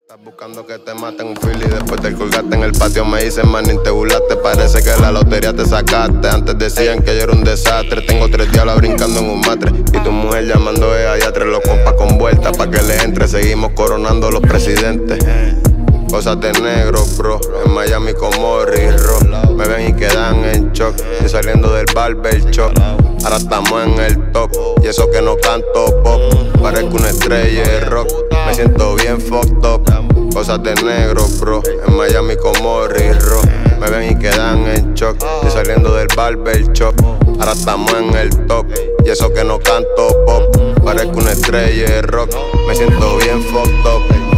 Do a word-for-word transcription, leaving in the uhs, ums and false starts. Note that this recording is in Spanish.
Estás buscando que te maten un fili, después te colgaste en el patio. Me dicen, manín, te burlaste, parece que la lotería te sacaste. Antes decían que yo era un desastre. Tengo tres diablas brincando en un matre y tu mujer llamando a ella, tres los compas con vuelta pa' que le entre. Seguimos coronando los presidentes. Cosas de negro, bro, en Miami como Rirro. Me ven y quedan en shock, estoy saliendo del barber shop. Ahora estamos en el top, y eso que no canto pop. Parezco una estrella de rock, me siento bien fucked up. Cosas de negro, bro, en Miami como Rirro. Me ven y quedan en shock, estoy saliendo del barber shop. Ahora estamos en el top, y eso que no canto pop. Parezco una estrella de rock, me siento bien fucked up.